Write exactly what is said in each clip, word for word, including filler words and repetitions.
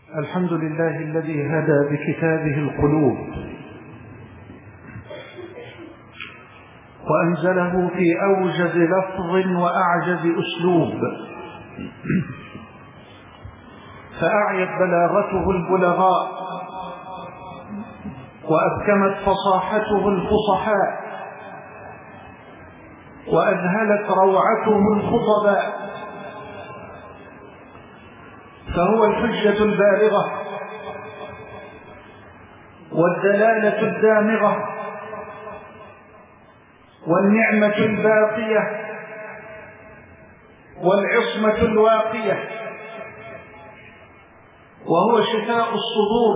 الحمد لله الذي هدى بكتابه القلوب وأنزله في أوجز لفظ وأعجز أسلوب، فأعيت بلاغته البلغاء وأبكمت فصاحته الفصحاء وأذهلت روعته الخطباء، فهو الحجة البالغة والدلالة الدامغة والنعمة الباقية والعصمة الواقية، وهو شفاء الصدور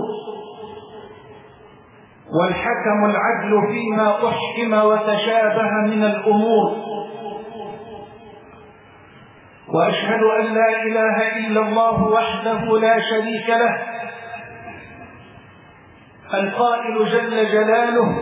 والحكم العدل فيما أحكم وتشابه من الأمور. وأشهد أن لا إله إلا الله وحده لا شريك له، القائل جل جلاله: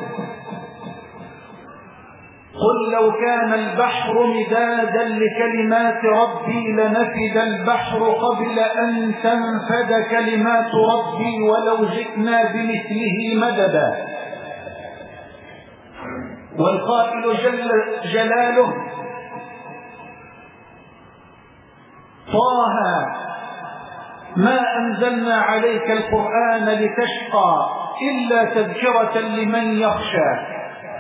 قل لو كان البحر مدادا لكلمات ربي لنفد البحر قبل أن تنفد كلمات ربي ولو جئنا بمثله مددا. والقائل جل جلاله: طه ما أنزلنا عليك القرآن لتشقى إلا تذكرة لمن يخشى.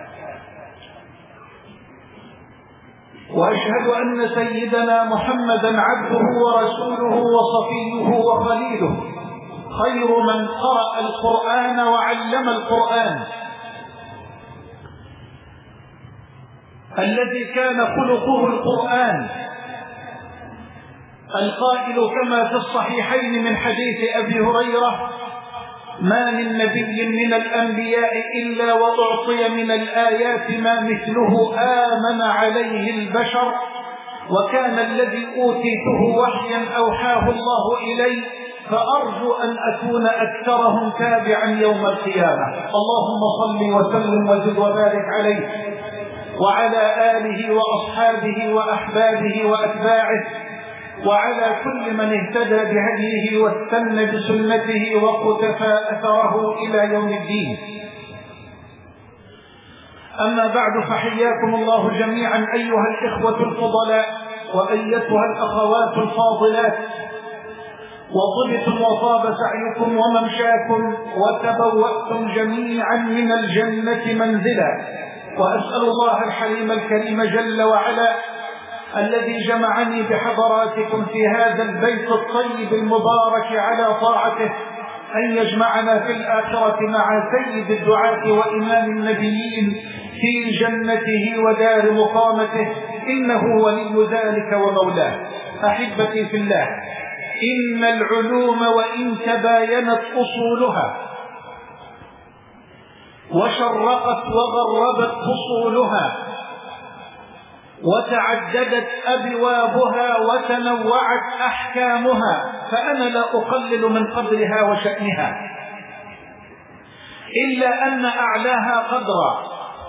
وأشهد أن سيدنا محمدا عبده ورسوله وصفيه وخليله، خير من قرأ القرآن وعلم القرآن، الذي كان خلقه القرآن، القائل كما في الصحيحين من حديث أبي هريرة: ما من نبي من الأنبياء إلا وأعطي من الآيات ما مثله آمن عليه البشر، وكان الذي أوتيته وحيا أوحاه الله إلي، فأرجو أن أكون أكثرهم تابعا يوم القيامة. اللهم صل وسلم وزد وبارك عليه وعلى آله وأصحابه وأحبابه وأتباعه وعلى كل من اهتدى بهديه واستنى بسنته وقتفى أثره إلى يوم الدين. أما بعد، فحياكم الله جميعا أيها الإخوة الفضلاء وأيتها الأخوات الفاضلات، وطبتم وطاب سعيكم وممشاكم وتبوأتم جميعا من الجنة منزلا. وأسأل الله الحليم الكريم جل وعلا الذي جمعني بحضراتكم في هذا البيت الطيب المبارك على طاعته أن يجمعنا في الآخرة مع سيد الدعاة وإمام النبيين في جنته ودار مقامته، إنه ولي ذلك ومولاه. أحبتي في الله، إن العلوم وإن تباينت أصولها وشرقت وغربت فصولها وتعددت أبوابها وتنوعت أحكامها، فأنا لا أقلل من قدرها وشأنها، إلا أن أعلاها قدرا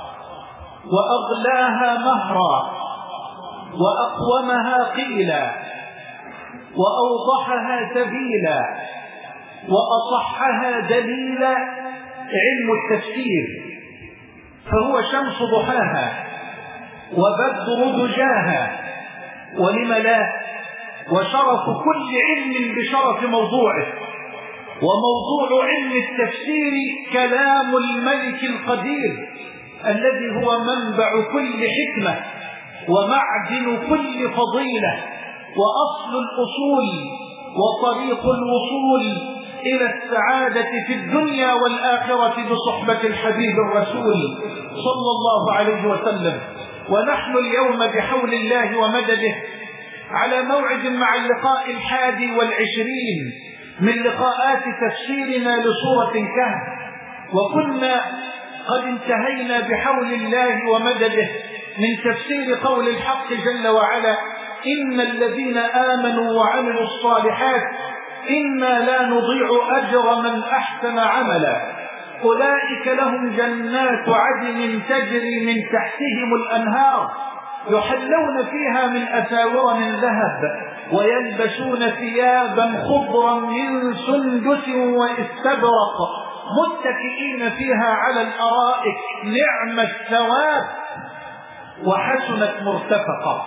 وأغلاها مهرا وأقومها قيلا وأوضحها سبيلا وأصحها دليلا علم التفسير، فهو شمس ضحاها وبدر دجاها، ولم لا، وشرف كل علم بشرف موضوعه. وموضوع علم التفسير كلام الملك القدير الذي هو منبع كل حكمة ومعدن كل فضيلة وأصل الأصول وطريق الوصول إلى السعادة في الدنيا والآخرة بصحبة الحبيب الرسول صلى الله عليه وسلم. ونحن اليوم بحول الله ومدده على موعد مع اللقاء الحادي والعشرين من لقاءات تفسيرنا لسورة الكهف، وكنا قد انتهينا بحول الله ومدده من تفسير قول الحق جل وعلا: إن الذين آمنوا وعملوا الصالحات إنا لا نضيع أجر من أحسن عملا، أولئك لهم جنات عدن تجري من تحتهم الأنهار يحلون فيها من أساور من ذهب ويلبسون ثيابا خضرا من سندس واستبرق متكئين فيها على الأرائك نعم الثواب وحسنت مرتفقة.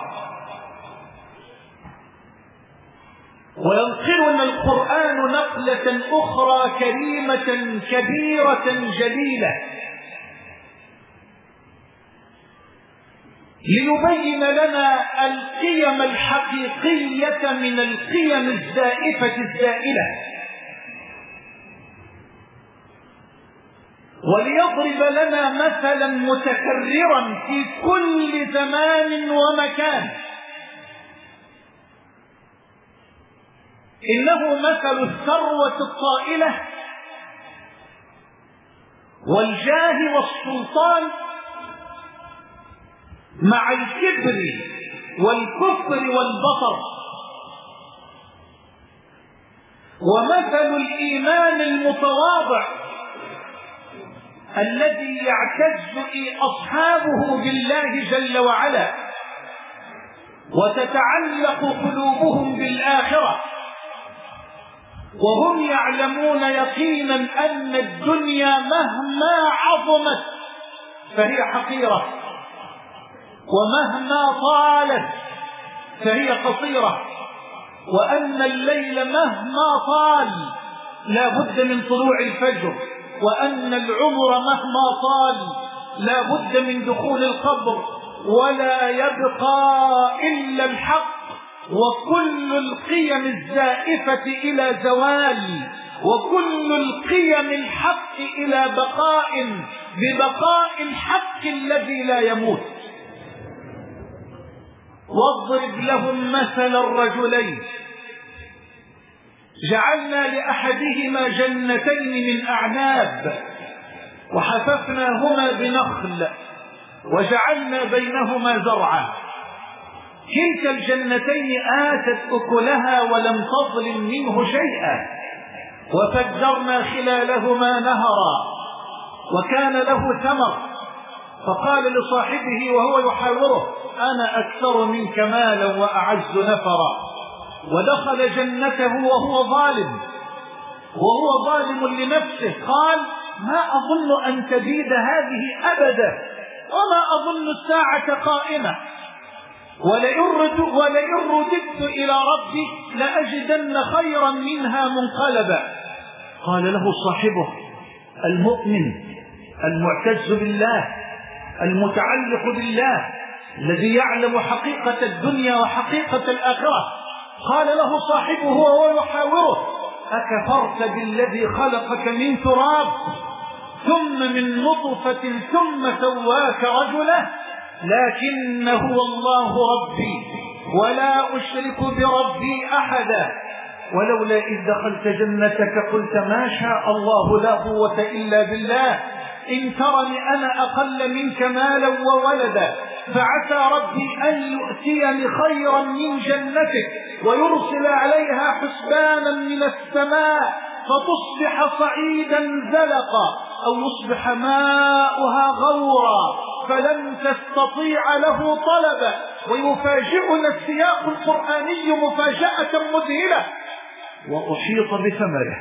وينقلنا القرآن نقلة أخرى كريمة كبيرة جليلة ليبين لنا القيم الحقيقية من القيم الزائفة الزائلة، وليضرب لنا مثلا متكررا في كل زمان ومكان، إنه مثل الثروة الطائلة والجاه والسلطان مع الكبر والكفر والبطر، ومثل الإيمان المتواضع الذي يعتز أصحابه بالله جل وعلا وتتعلق قلوبهم بالآخرة، وهم يعلمون يقينا أن الدنيا مهما عظمت فهي حقيرة، ومهما طالت فهي قصيرة، وأن الليل مهما طال لا بد من طلوع الفجر، وأن العمر مهما طال لا بد من دخول القبر، ولا يبقى إلا الحق، وكل القيم الزائفة إلى زوال، وكل القيم الحق إلى بقاء ببقاء الحق الذي لا يموت. واضرب لهم مثل الرجلين جعلنا لأحدهما جنتين من أعناب وحففناهما بنخل وجعلنا بينهما زرعا، كلتا الجنتين آتت أكلها ولم تظلم منه شيئا، وفجرنا خلالهما نهرا وكان له ثمر، فقال لصاحبه وهو يحاوره أنا أكثر منك مالا وأعز نفرا، ودخل جنته وهو ظالم وهو ظالم لنفسه، قال ما أظن أن تزيد هذه أبدا، وما أظن الساعة قائمة، ولئن رددت إلى ربي لأجدن خيرا منها منقلبا. قال له صاحبه المؤمن المعتز بالله المتعلق بالله الذي يعلم حقيقة الدنيا وحقيقة الآخرة، قال له صاحبه وهو يحاوره أكفرت بالذي خلقك من تراب ثم من نطفة ثم سواك رجلا، لكن هو الله ربي ولا أشرك بربي أحدا، ولولا إذ دخلت جنتك قلت ما شاء الله لا قوة إلا بالله، إن ترني أنا أقل منك مالا وولدا، فعسى ربي أن يؤتيني خيرا من جنتك ويرسل عليها حسبانا من السماء فتصبح صعيدا زلقا أو يصبح ماؤها غورا فلن تستطيع له طلبا. ويفاجئنا السياق القرآني مفاجأة مذهلة وأحيط بثمره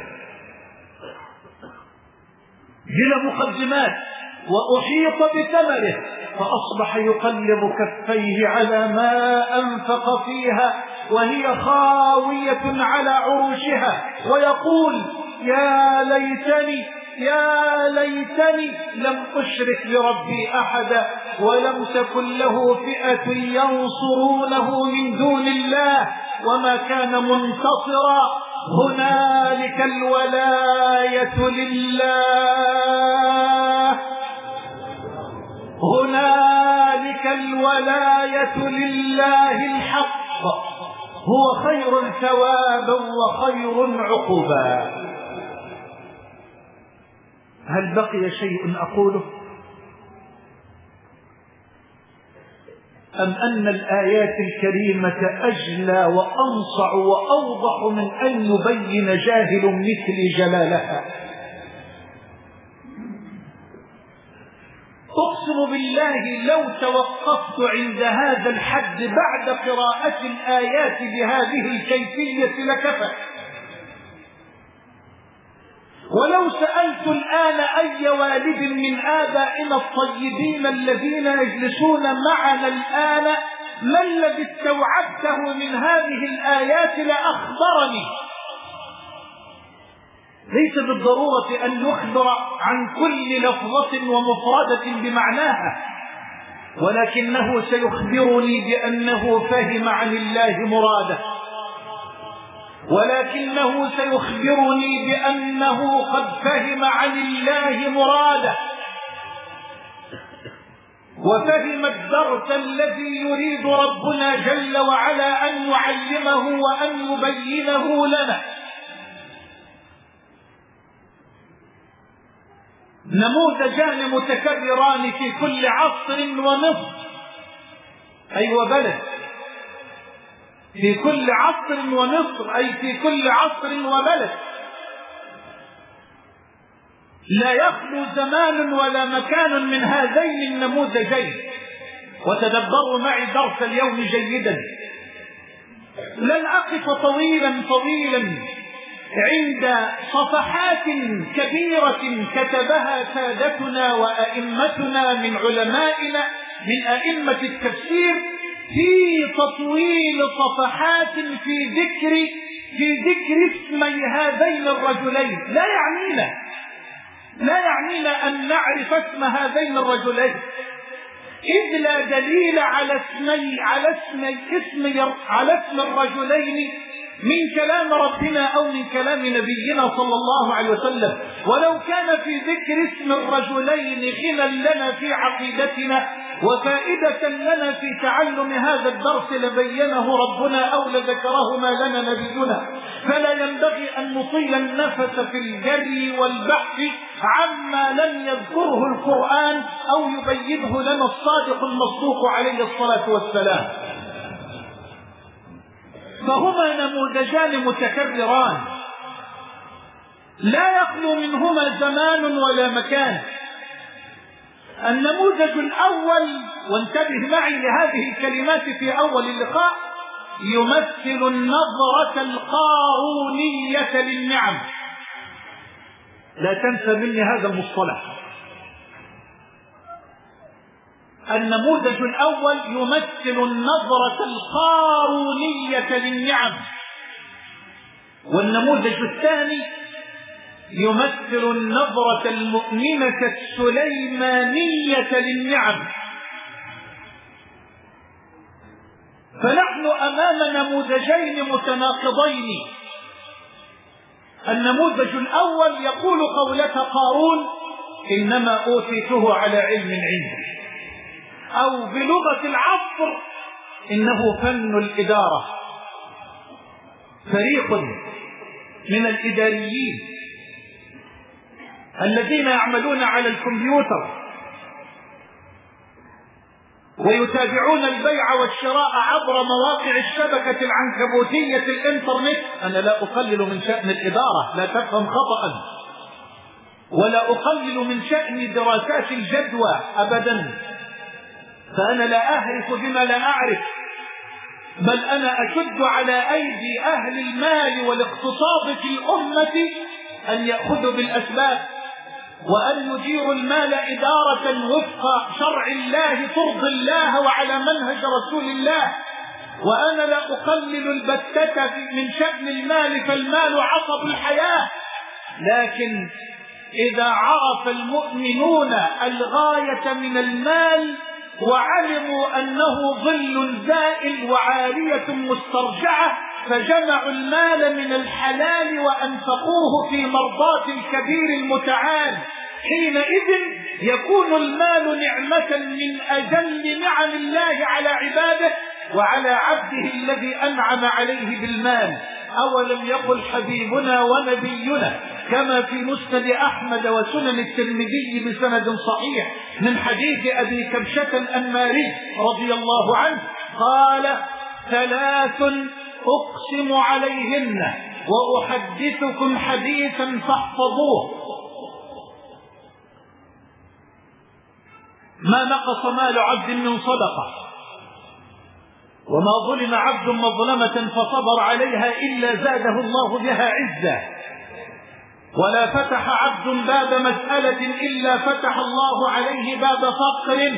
بلا مقدمات، وأحيط بثمره فأصبح يقلب كفيه على ما أنفق فيها وهي خاوية على عروشها ويقول يا ليتني يا ليتني لم أشرك بربي أحدا ولم تكن له فئة ينصرونه من دون الله وما كان منتصرا. هنالك الولاية لله هنالك الولاية لله الحق، هو خير ثوابا وخير عقبا. هل بقي شيء أقوله أم أن الآيات الكريمة أجلى وأنصع وأوضح من أن يبين جاهل مثل جلالها؟ أقسم وأقسم بالله لو توقفت عند هذا الحد بعد قراءة الآيات بهذه الكيفية لكفى. ولو سألت الآن أي والد من آبائنا الطيبين الذين يجلسون معنا الآن ما الذي استوعبته من هذه الآيات لأخبرني. ليس بالضرورة أن يخبر عن كل لفظة ومفردة بمعناها، ولكنه سيخبرني بأنه فهم عن الله مراده، ولكنه سيخبرني بأنه قد فهم عن الله مراده وفهم الدرس الذي يريد ربنا جل وعلا أن يعلمه وأن يبينه لنا. نموذجان متكرران في كل عصر ومصر، أي وبلد، في كل عصر ومصر أي في كل عصر وبلد، لا يخلو زمان ولا مكان من هذين النموذجين. وتدبروا معي درس اليوم جيدا. لن أقف طويلا طويلا عند صفحات كبيرة كتبها سادتنا وأئمتنا من علمائنا من أئمة التفسير في تطويل صفحات في ذكر في ذكر اسمي هذين الرجلين. لا يعنينا لا يعنينا أن نعرف اسم هذين الرجلين، إذ لا دليل على اسمي على اسمي اسم على اسم الرجلين من كلام ربنا أو من كلام نبينا صلى الله عليه وسلم. ولو كان في ذكر اسم الرجلين غنى لنا في عقيدتنا وفائدة لنا في تعلم هذا الدرس لبينه ربنا أو لذكرهما لنا نبينا. فلا ينبغي أن نطيل النفس في الجري والبحث عما لم يذكره القرآن أو يبينه لنا الصادق المصدوق عليه الصلاة والسلام. فهما نموذجان متكرران لا يخلو منهما زمان ولا مكان. النموذج الأول، وانتبه معي لهذه الكلمات في أول اللقاء، يمثل النظرة القارونية للنعم. لا تنسى مني هذا المصطلح. النموذج الأول يمثل النظرة القارونية للنعم، والنموذج الثاني يمثل النظرة المؤمنة السليمانية للنعم. فنحن أمام نموذجين متناقضين. النموذج الأول يقول قولة قارون: إنما أوتيته على علم عندي، أو بلغة العصر إنه فن الإدارة. فريق من الإداريين الذين يعملون على الكمبيوتر ويتابعون البيع والشراء عبر مواقع الشبكة العنكبوتية الإنترنت. أنا لا أقلل من شأن الإدارة، لا تفهم خطأ، ولا أقلل من شأن دراسات الجدوى أبدا، فأنا لا أهرف بما لا أعرف، بل أنا أشد على أيدي أهل المال والاقتصاد في الأمة أن يأخذوا بالأسباب وأن يديروا المال إدارة وفق شرع الله ترضي الله وعلى منهج رسول الله. وأنا لا أقلل البتة من شأن المال، فالمال عصب الحياة، لكن إذا عرف المؤمنون الغاية من المال وعلموا أنه ظل زائل وعارية مسترجعة فجمعوا المال من الحلال وأنفقوه في مرضاة الكبير المتعال، حينئذ يكون المال نعمة من أجل نعم الله على عباده وعلى عبده الذي أنعم عليه بالمال. أولم يقل حبيبنا ونبينا كما في مسند أحمد وسنن الترمذي بسند صحيح من حديث أبي كبشة الأنماري رضي الله عنه قال: ثلاث أقسم عليهن وأحدثكم حديثا فاحفظوه: ما نقص مال عبد من صدقة، وما ظلم عبد مظلمة فصبر عليها إلا زاده الله بها عزا، ولا فتح عبد باب مسألة إلا فتح الله عليه باب فقر.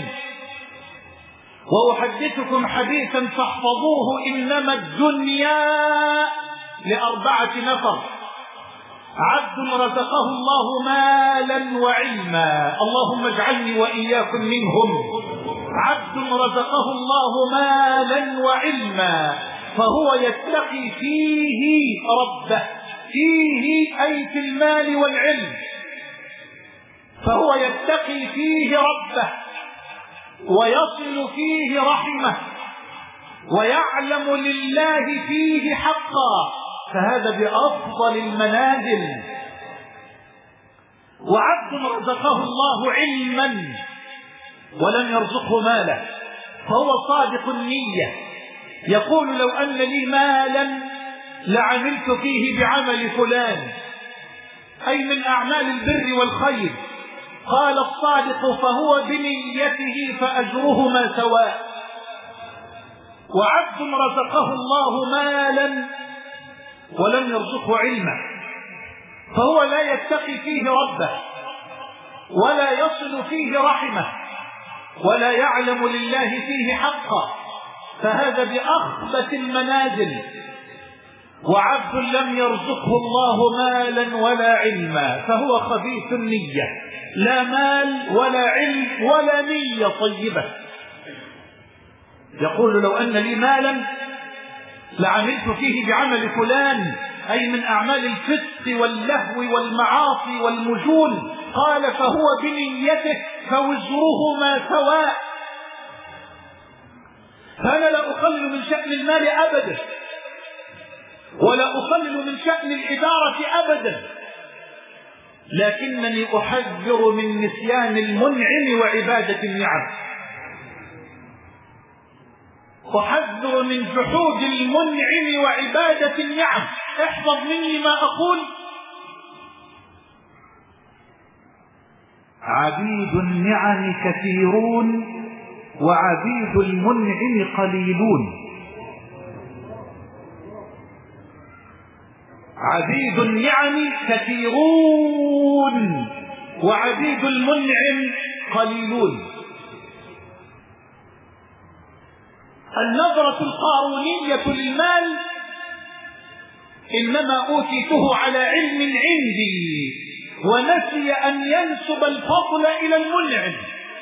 وأحدثكم حديثا فاحفظوه: إنما الدنيا لأربعة نفر: عبد رزقه الله مالا وعلما، اللهم اجعلني وإياكم منهم. عبد رزقه الله مالا وعلما فهو يتقي فيه ربه، فيه أي في المال والعلم، فهو يتقي فيه ربه ويصل فيه رحمه ويعلم لله فيه حقا، فهذا بأفضل المنازل. وعبد رزقه الله علما ولم يرزقه مالا فهو صادق النية، يقول: لو أن لي مالا لعملت فيه بعمل فلان، أي من أعمال البر والخير. قال الصادق: فهو بنيته فأجرهما سواء. وعبد رزقه الله مالا ولم يرزقه علما فهو لا يتقي فيه ربه ولا يصل فيه رحمه ولا يعلم لله فيه حقا، فهذا بأخبث المنازل. وعبد لم يرزقه الله مالا ولا علما فهو خبيث النية، لا مال ولا علم ولا نية طيبة. يقول: لو أن لي مالا لعملت فيه بعمل فلان، أي من أعمال الفسق واللهو والمعاصي والمجون. قال: فهو بنيته فوزرهما سواء. فأنا لا أقلل من شأن المال أبدا ولا أقلل من شأن الإدارة أبدا، لكنني أحذر من نسيان المنعم وعبادة النعم، أحذر من جحود المنعم وعبادة النعم. احفظ مني ما أقول: عبيد النعم كثيرون وعبيد المنعم قليلون. عبيد النعم كثيرون وعبيد المنعم قليلون. النظرة القارونية للمال: إنما أوتيته على علم عندي، ونسي أن ينسب الفضل إلى المنعم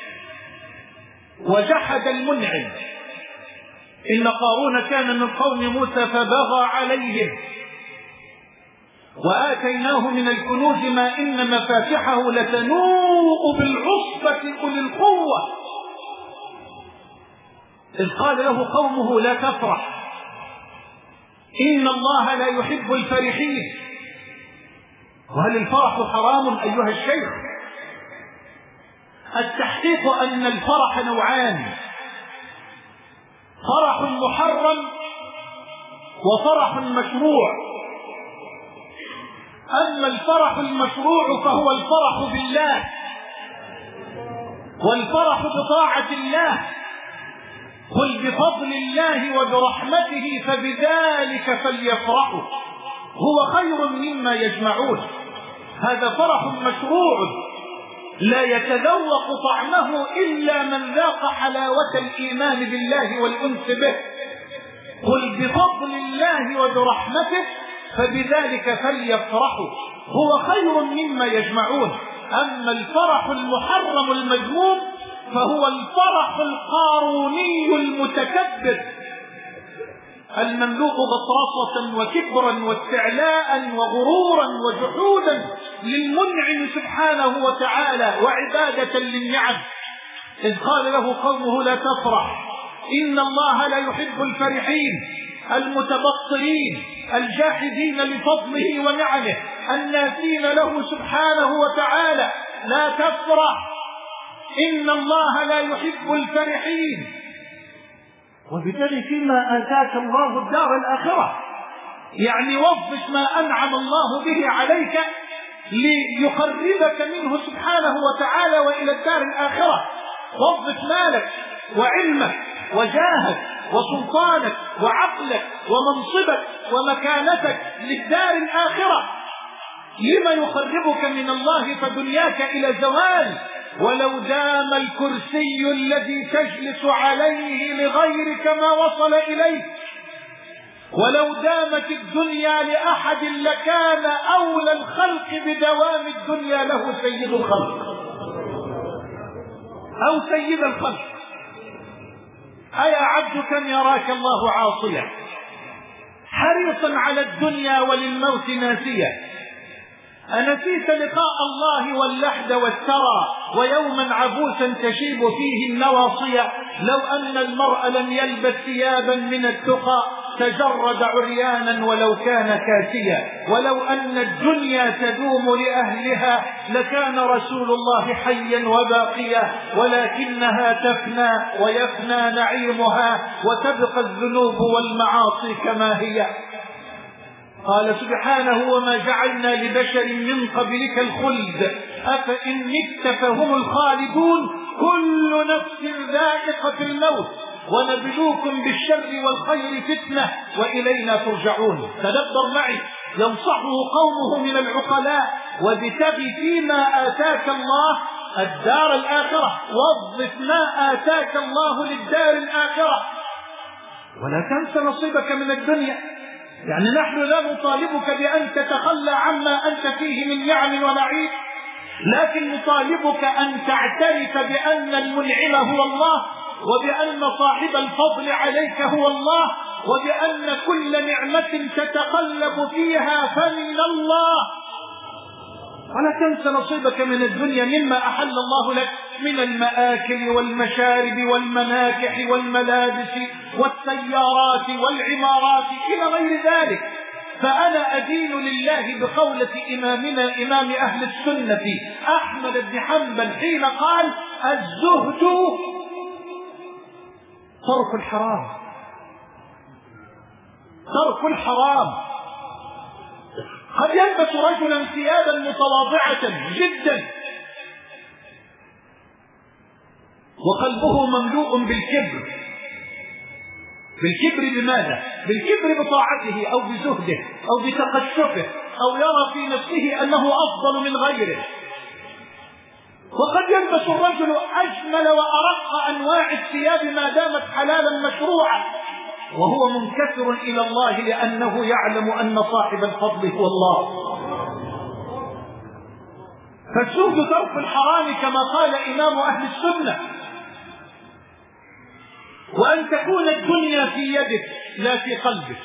وجحد المنعم. إن قارون كان من قوم موسى فبغى عليهم وآتيناه من الكنوز ما إن مفاتحه لتنوء بالعصبة أولي القوة، إذ قال له قومه: لا تفرح إن الله لا يحب الفرحين. وهل الفرح حرام أيها الشيخ؟ التحقيق أن الفرح نوعان: فرح محرم وفرح مشروع. أما الفرح المشروع فهو الفرح بالله والفرح بطاعة الله. قل بفضل الله وبرحمته فبذلك فليفرحوا هو خير مما يجمعون. هذا فرح مشروع لا يتذوق طعمه إلا من ذاق حلاوة الإيمان بالله والأنس به. قل بفضل الله وبرحمته فبذلك فليفرحوا هو خير مما يجمعون. أما الفرح المحرم المذموم فهو الفرح القاروني المتكبر المملوء غطرسة وكبرا واستعلاء وغرورا وجحودا للمنعم سبحانه وتعالى وعبادة للنعم. إذ قال له قومه: لا تفرح إن الله لا يحب الفرحين المتبطرين الجاحدين لفضله ونعمه الناسين له سبحانه وتعالى. لا تفرح إن الله لا يحب الفرحين. وبالتالي فيما آتاك الله الدار الآخرة، يعني وظف ما أنعم الله به عليك ليقربك منه سبحانه وتعالى وإلى الدار الآخرة. وظف مالك وعلمك وجاهك وسلطانك وعقلك ومنصبك ومكانتك للدار الآخرة. لما يقربك من الله فدنياك إلى زوال. ولو دام الكرسي الذي تجلس عليه لغيرك ما وصل إليك، ولو دامت الدنيا لأحد لكان أولى الخلق بدوام الدنيا له سيد الخلق أو سيد الخلق. أيا عبد كم يراك الله عاصيا حريصا على الدنيا وللموت ناسيا، أنسيت لقاء الله واللحد والثرى ويوما عبوسا تشيب فيه النواصية؟ لو أن المرء لم يلبس ثيابا من التقى تجرد عريانا ولو كان كاسيا. ولو أن الدنيا تدوم لأهلها لكان رسول الله حيا وباقيا، ولكنها تفنى ويفنى نعيمها وتبقى الذنوب والمعاصي كما هي. قال سبحانه وما جعلنا لبشر من قبلك الخلد أفإن مت فهم الخالدون كل نفس ذائقة الموت ونبلوكم بالشر والخير فتنة وإلينا ترجعون. تدبر معي، ينصحه قومه من العقلاء: وابتغ فيما آتاك الله الدار الآخرة، وظف ما آتاك الله للدار الآخرة ولا تنس نصيبك من الدنيا. يعني نحن لا نطالبك بأن تتخلى عما أنت فيه من نعم ونعيم، لكن نطالبك أن تعترف بأن المنعم هو الله، وبأن صاحب الفضل عليك هو الله، وبأن كل نعمة تتقلب فيها فمن الله. ولا تنس نصيبك من الدنيا مما أحل الله لك من المآكل والمشارب والمناكح والملابس والسيارات والعمارات إلى غير ذلك. فأنا أدين لله بقولة إمامنا إمام أهل السنة أحمد بن حنبل حين قال: الزهد ترك الحرام. ترك الحرام. قد يلبس رجلا ثيابا متواضعة جدا وقلبه مملوء بالكبر. بالكبر بماذا؟ بالكبر بطاعته أو بزهده أو بتقشفه أو يرى في نفسه أنه أفضل من غيره. وقد يلبس الرجل أجمل وأرق أنواع الثياب ما دامت حلالا مشروعا وهو منكسر إلى الله لأنه يعلم أن صاحب الفضل هو الله. فالزهد ترك الحرام كما قال إمام أهل السنة، وأن تكون الدنيا في يدك لا في قلبك.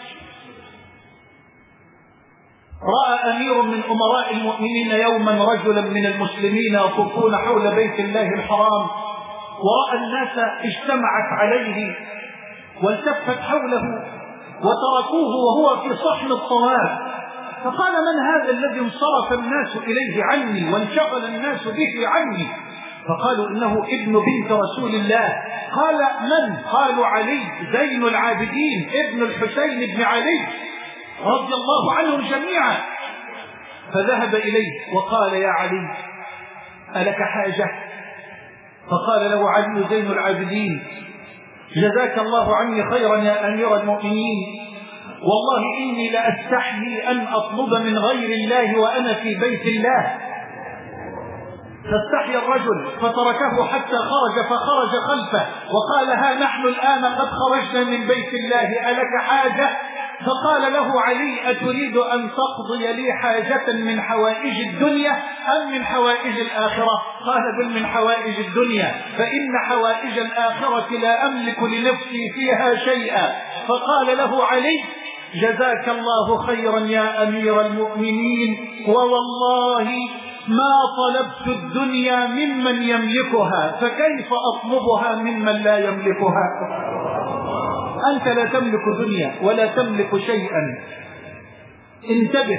رأى أمير من أمراء المؤمنين يوما رجلا من المسلمين يطوفون حول بيت الله الحرام، ورأى الناس اجتمعت عليه والتفت حوله وتركوه وهو في صحن الطواف، فقال: من هذا الذي انصرف الناس إليه عني وانشغل الناس به عني؟ فقالوا: إنه ابن بنت رسول الله. قال: من؟ قالوا: علي زين العابدين ابن الحسين بن علي رضي الله عنهم جميعا. فذهب إليه وقال: يا علي ألك حاجة؟ فقال له علي زين العابدين: جزاك الله عني خيرا يا أمير المؤمنين، والله إني لأستحيي أن أطلب من غير الله وأنا في بيت الله. فاستحيا الرجل فتركه حتى خرج، فخرج خلفه وقال: ها نحن الآن قد خرجنا من بيت الله، ألك حاجة؟ فقال له علي: أتريد أن تقضي لي حاجة من حوائج الدنيا أم من حوائج الآخرة؟ قال: بل من حوائج الدنيا، فإن حوائج الآخرة لا أملك لنفسي فيها شيئا. فقال له علي: جزاك الله خيرا يا أمير المؤمنين، ووالله ما طلبت الدنيا ممن يملكها، فكيف أطلبها ممن لا يملكها؟ أنت لا تملك دنيا ولا تملك شيئا. انتبه.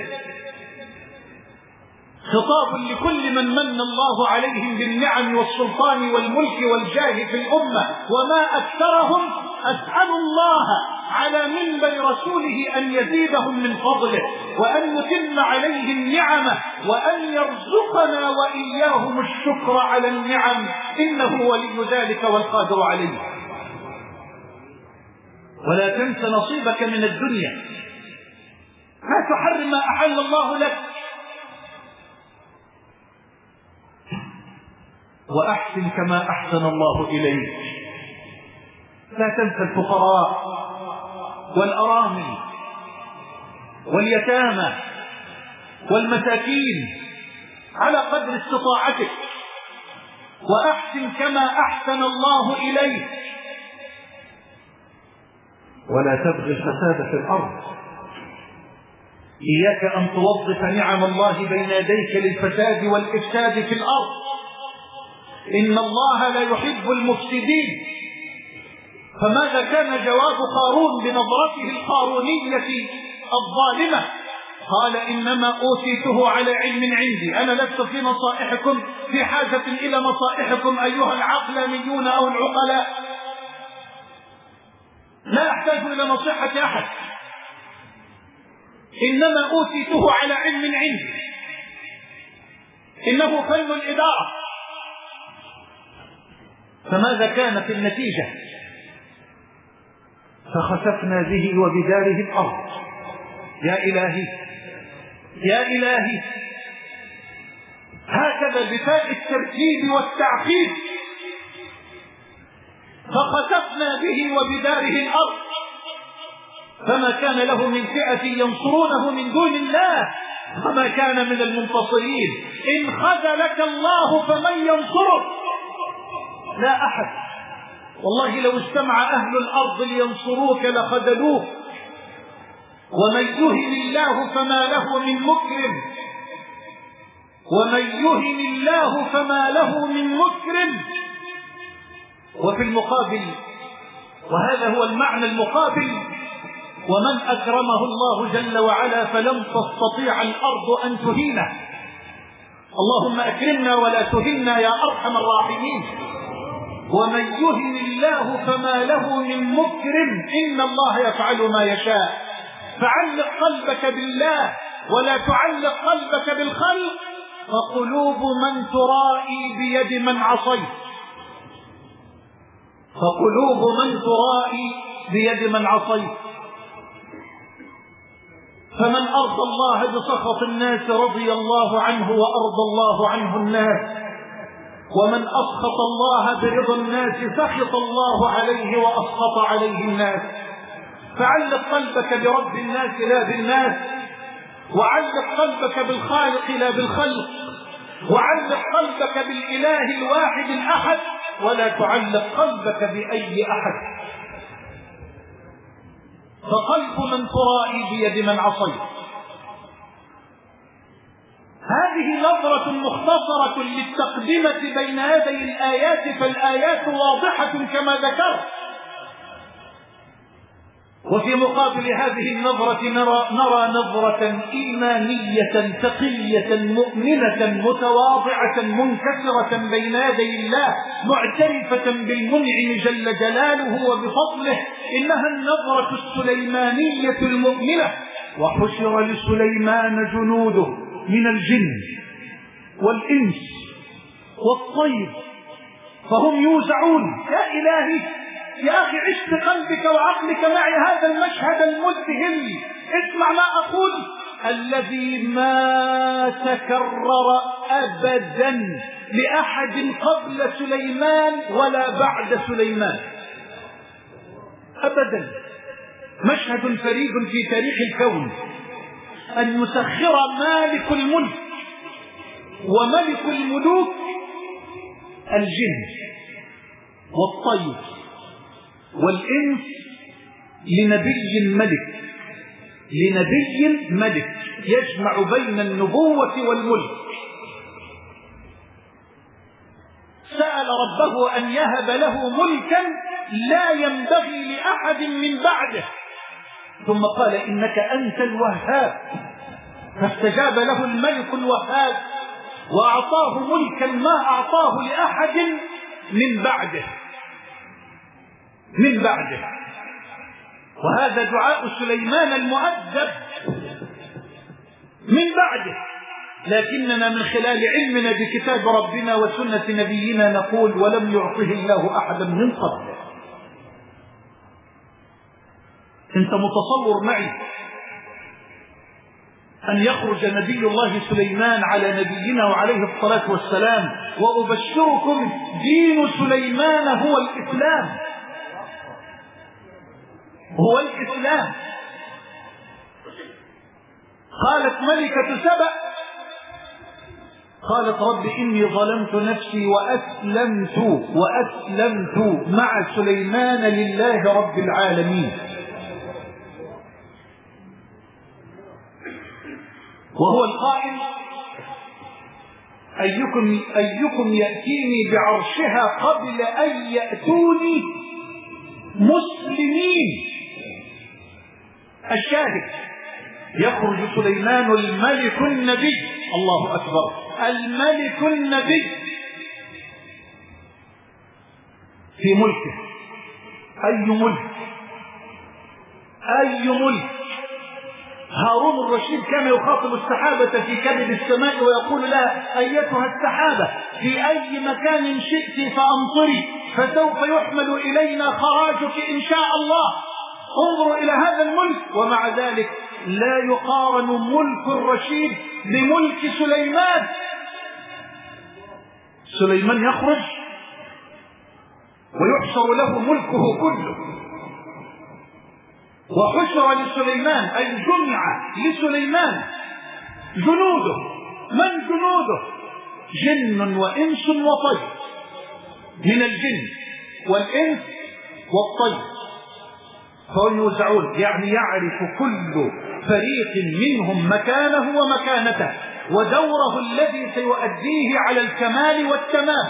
خطاب لكل من من الله عليهم بالنعم والسلطان والملك والجاه في الأمة وما أكثرهم. أسأل الله على منبر رسوله أن يزيدهم من فضله وأن يتم عليهم نعمه وأن يرزقنا وإياهم الشكر على النعم، إنه ولي ذلك والقادر عليه. ولا تنس نصيبك من الدنيا، لا تحرم ما أحل الله لك، وأحسن كما أحسن الله إليك. لا تنسى الفقراء والأرامل واليتامى والمساكين على قدر استطاعتك، وأحسن كما أحسن الله إليك، ولا تبغي الفساد في الأرض. إياك أن توظف نعم الله بين يديك للفساد والإفساد في الأرض، إن الله لا يحب المفسدين. فماذا كان جواب قارون بنظرته القارونية الظالمة؟ قال إنما أوتيته على علم عندي، أنا لست في نصائحكم في حاجة إلى نصائحكم أيها العقلانيون أو العقلاء، لا أحتاج إلى نصيحة أحد، إنما أوتيته على علم عندي، إنه فن الإدارة. فماذا كانت النتيجة؟ فخسفنا به وبداره الأرض. يا إلهي يا إلهي، هكذا بفاء الترتيب والتعقيد. فخسفنا به وبداره الأرض فما كان له من فئة ينصرونه من دون الله وما كان من المنتصرين. إن خذلك الله فمن ينصرك؟ لا أحد. والله لو اجتمع أهل الأرض لينصروك لخذلوك، ومن يهن الله فما له من مكرم، ومن يهن الله فما له من مكرم. وفي المقابل، وهذا هو المعنى المقابل، ومن أكرمه الله جل وعلا فلم تستطيع الأرض أن تهينه. اللهم أكرمنا ولا تهنا يا أرحم الراحمين. ومن يهن الله فما له من مكرم، إن الله يفعل ما يشاء. فعلق قلبك بالله ولا تعلق قلبك بالخلق، فقلوب من ترائي بيد من عصيت، فقلوب من ترائي بيد من عصيت. فمن أرضى الله بسخط الناس رضي الله عنه وأرضى الله عنه الناس، ومن أسخط الله برضا الناس سخط الله عليه وأسخط عليه الناس. فعلق قلبك برب الناس لا بالناس، وعلق قلبك بالخالق لا بالخلق، وعلق قلبك بالإله الواحد الأحد، ولا تعلق قلبك بأي أحد. فقلب من ترائي بيد من عصيت. هذه نظرة مختصرة للتقدمة بين يدي الآيات، فالآيات واضحة كما ذكرت. وفي مقابل هذه النظرة نرى, نرى نظرة إيمانية تقية مؤمنة متواضعة منكسرة بين يدي الله، معترفة بالمنعم جل جلاله وبفضله. إنها النظرة السليمانية المؤمنة. وحشر لسليمان جنوده من الجن والإنس والطير فهم يوزعون. يا إلهي يا أخي، عش بقلبك وعقلك معي هذا المشهد المذهل. اسمع ما أقول، الذي ما تكرر أبدا لأحد قبل سليمان ولا بعد سليمان أبدا. مشهد فريد في تاريخ الكون، أن يسخر مالك الملك وملك الملوك الجن والطير والإنس لنبي ملك، لنبي ملك يجمع بين النبوة والملك. سأل ربه أن يهب له ملكا لا ينبغي لأحد من بعده، ثم قال إنك أنت الوهاب، فاستجاب له الملك الوهاب وأعطاه ملكا ما أعطاه لأحد من بعده من بعده وهذا دعاء سليمان المؤدب من بعده. لكننا من خلال علمنا بكتاب ربنا وسنة نبينا نقول ولم يعطه الله أحدا من قبله. انت متصور معي أن يخرج نبي الله سليمان على نبينا وعليه الصلاة والسلام وأبشركم دين سليمان هو الإسلام، هو الإسلام. قالت ملكة سبأ قالت رب إني ظلمت نفسي وأسلمت وأسلمت مع سليمان لله رب العالمين. وهو القائل أيكم, أيكم يأتيني بعرشها قبل أن يأتوني مسلمين. الشاهد يخرج سليمان الملك النبي، الله أكبر، الملك النبي في ملكه. أي ملك أي ملك. هارون الرشيد كان يخاطب السحابة في كبد السماء ويقول لها أيتها السحابة في أي مكان شئت فأمطري فسوف يحمل إلينا خراجك إن شاء الله. انظروا إلى هذا الملك، ومع ذلك لا يقارن ملك الرشيد بملك سليمان. سليمان يخرج ويحشر له ملكه كله، وحشر لسليمان أي جمع لسليمان جنوده. من جنوده؟ جن وإنس وطير، من الجن والإنس والطير، فهم يوزعون، يعني يعرف كل فريق منهم مكانه ومكانته ودوره الذي سيؤديه على الكمال والتمام.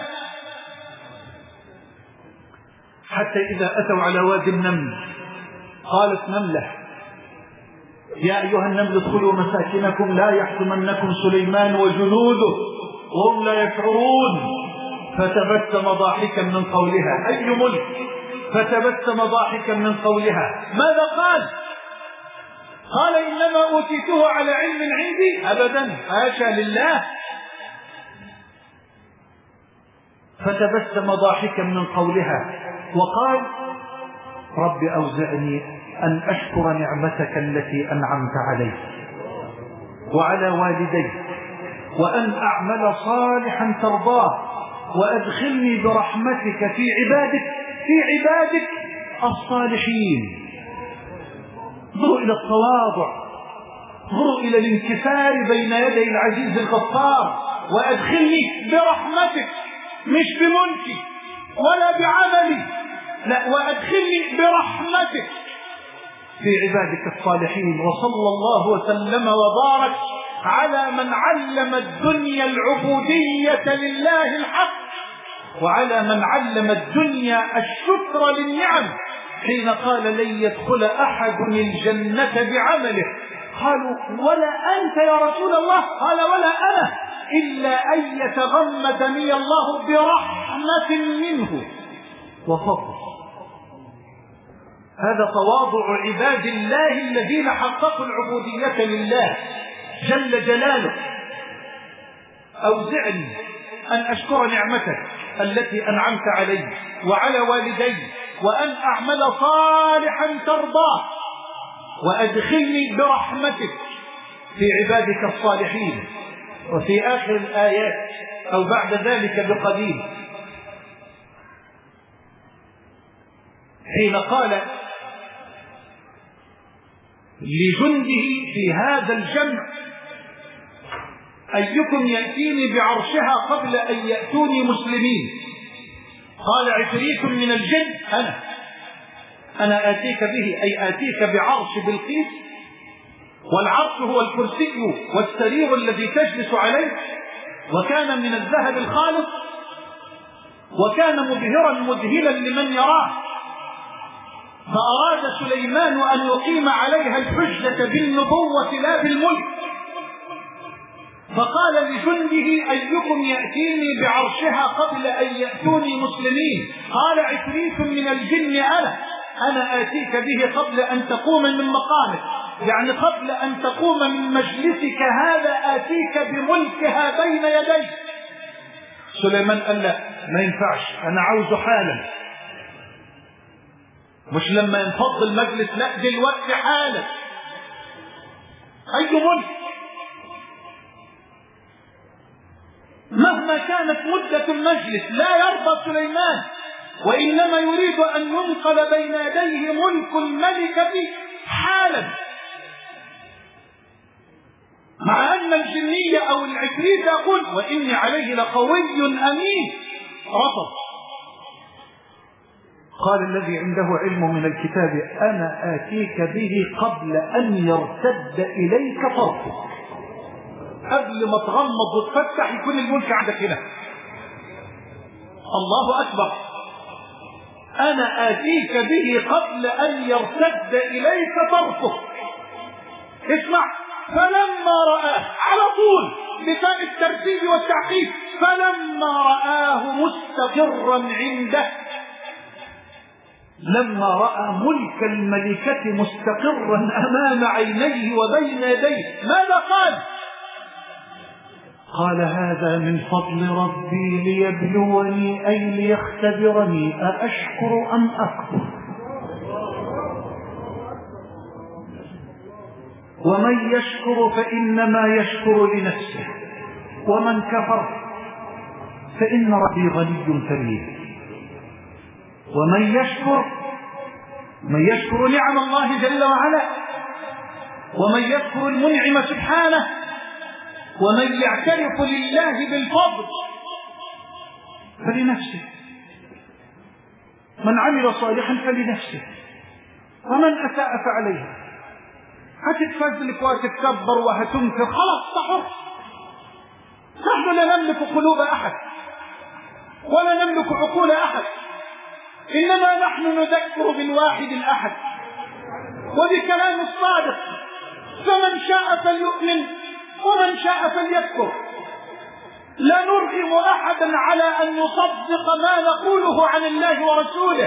حتى إذا أتوا على وادي النمل قالت نملة يا أيها النمل ادخلوا مساكنكم لا يحطمنكم سليمان وجنوده وهم لا يشعرون. فتبسم ضاحكا من قولها. أي ملك. فتبسم ضاحكا من قولها. ماذا قال؟ قال إنما أوتيته على علم عندي. أبدا، حاشا لله. فتبسم ضاحكا من قولها وقال رب أوزعني أن أشكر نعمتك التي أنعمت علي وعلى والدي وأن أعمل صالحا ترضاه وأدخلني برحمتك في عبادك في عبادك الصالحين. انظروا إلى التواضع، انظروا إلى الانكسار بين يدي العزيز الغفار. وأدخلني برحمتك، مش بملكي ولا بعملي، لا، وأدخلني برحمتك في عبادك الصالحين. وصلى الله وسلم وبارك على من علم الدنيا العبودية لله الحق، وعلى من علم الدنيا الشكر للنعم، حين قال لن يدخل أحد الجنة بعمله. قالوا ولا أنت يا رسول الله؟ قال ولا أنا، إلا أن يتغمدني الله برحمة منه وفضل. هذا تواضع عباد الله الذين حققوا العبودية لله جل جلاله. أوزعني أن أشكر نعمتك التي أنعمت علي وعلى والدي وأن أعمل صالحا ترضاه وأدخلني برحمتك في عبادك الصالحين. وفي آخر الآيات أو بعد ذلك بقليل حين قال لجنده في هذا الجمع أيكم يأتيني بعرشها قبل أن يأتوني مسلمين، قال عفريت من الجن أنا أنا آتيك به، أي آتيك بعرش بلقيس. والعرش هو الكرسي والسرير الذي تجلس عليه، وكان من الذهب الخالص، وكان مبهرا مذهلا لمن يراه. فأراد سليمان أن يقيم عليها الحجة بالنبوة لا بالملك، فقال لجنده أيكم يأتيني بعرشها قبل أن يأتوني مسلمين، قال عفريت من الجن أنا أنا آتيك به قبل أن تقوم من مقامك، يعني قبل أن تقوم من مجلسك هذا آتيك بملكها بين يديك. سليمان قال لا ما ينفعش، أنا عاوزه حالا، مش لما ينفض المجلس، لا دلوقتي حالا. أي ملك مهما كانت مدة المجلس لا يرضى سليمان، وإنما يريد أن ينقل بين يديه ملك الملكة حالا، مع أن الجنية أو العفريت يقول وإني عليه لقوي أمين. رفض. قال الذي عنده علم من الكتاب أنا آتيك به قبل أن يرتد إليك طرفك، قبل ما تغمض وتفتح يكون الملك عندك هنا. الله أكبر. أنا آتيك به قبل أن يرتد إليك طرفك. اسمع، فلما رآه، على طول بتاء الترتيب والتعقيب، فلما رآه مستقرا عنده، لما رأى ملك الملكة مستقرا أمام عينيه وبين يديه، ماذا قال؟ قال هذا من فضل ربي ليبلوني أي ليختبرني أأشكر أم أكفر، ومن يشكر فإنما يشكر لنفسه ومن كفر فإن ربي غني كريم. ومن يشكر، من يشكر نعم الله جل وعلا، ومن يشكر المنعم سبحانه، ومن يعترف لله بالفضل فلنفسه، من عمل صالحا فلنفسه ومن أساء فعليها. هتتفزلك وهتتكبر وهتنكر، خلاص تحر. نحن لا نملك قلوب أحد ولا نملك عقول أحد، إنما نحن نذكر بالواحد الأحد وبكلام الصادق، فمن شاء فليؤمن ومن شاء فليكفر. لا نرغم أحدا على أن يصدق ما نقوله عن الله ورسوله،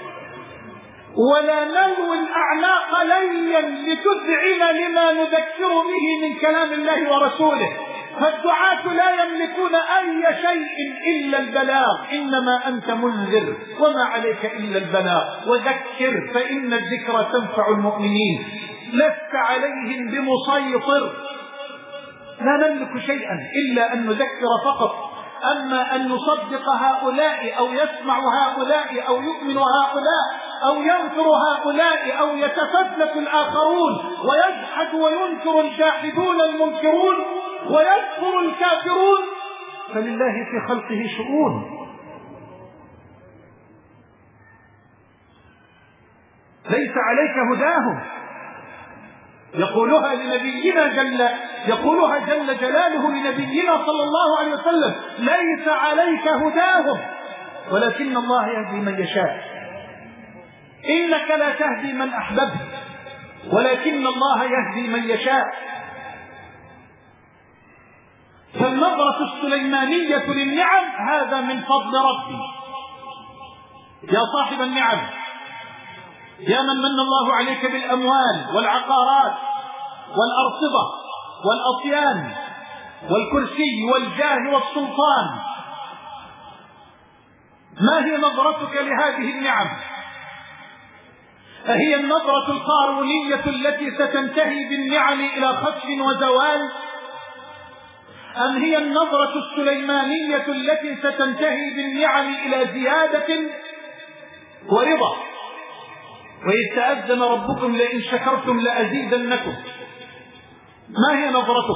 ولا نلوي الأعناق ليا لتذعن لما نذكر به من كلام الله ورسوله. فالدعاة لا يملكون أي شيء إلا البلاغ، إنما أنت منذر وما عليك إلا البلاغ، وذكر فإن الذكرى تنفع المؤمنين، لست عليهم بمسيطر. لا نملك شيئا إلا أن نذكر فقط، أما أن نصدق هؤلاء أو يسمع هؤلاء أو يؤمن هؤلاء أو ينكر هؤلاء أو يتفتلت الآخرون ويجحد وينكر الجاحدون المنكرون ويكفر الكافرون، فلله في خلقه شؤون. ليس عليك هداهم، يقولها لنبينا جل يقولها جل جلاله لنبينا صلى الله عليه وسلم: ليس عليك هداهم ولكن الله يهدي من يشاء، إنك لا تهدي من أحببت ولكن الله يهدي من يشاء. فالنظرة السليمانية للنعم هذا من فضل ربي. يا صاحب النعم، يا من من الله عليك بالأموال والعقارات والأرصدة والأطيان والكرسي والجاه والسلطان، ما هي نظرتك لهذه النعم؟ أهي النظرة القارونية التي ستنتهي بالنعم إلى خسف وزوال، أم هي النظرة السليمانية التي ستنتهي بالنعم إلى زيادة ورضا؟ وإذ تأذن ربكم لئن شكرتم لأزيدنكم. ما هي نظرتك؟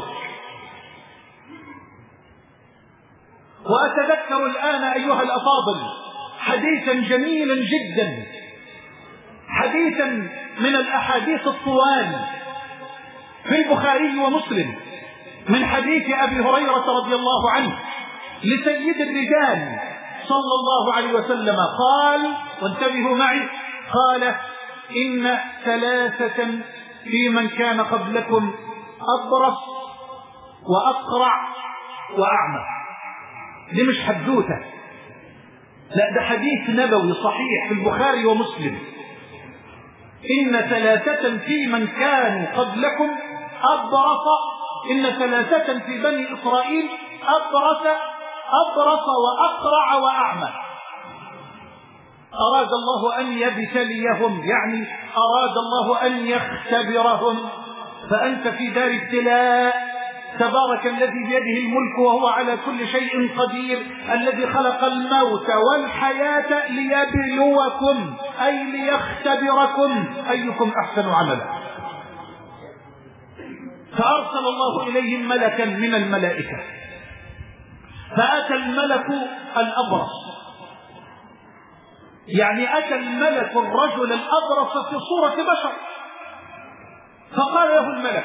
وأتذكر الآن أيها الأفاضل حديثا جميلا جدا، حديثا من الأحاديث الطوال في البخاري ومسلم من حديث أبي هريرة رضي الله عنه لسيد الرجال صلى الله عليه وسلم قال، وانتبهوا معي، قال: إن ثلاثة في من كان قبلكم أبرص وأقرع وأعمى. دي مش حدوثة، لا ده حديث نبوي صحيح في البخاري ومسلم. إن ثلاثة في من كانوا قبلكم أبرص إن ثلاثة في بني إسرائيل أبرص أبرص وأقرع وأعمى. أراد الله أن يبتليهم، يعني أراد الله أن يختبرهم. فأنت في دار ابتلاء. تبارك الذي بيده الملك وهو على كل شيء قدير، الذي خلق الموت والحياة ليبلوكم أي ليختبركم أيكم أحسن عملا. فأرسل الله إليهم ملكا من الملائكة، فأتى الملك الأبرص، يعني أتى الملك الرجل الأبرص في صورة بشر، فقال له الملك: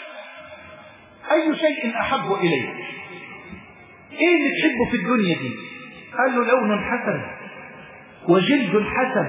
أي شيء أحب إليك؟ إيه اللي تحبه في الدنيا دي؟ قال له: لون حسن وجلد حسن،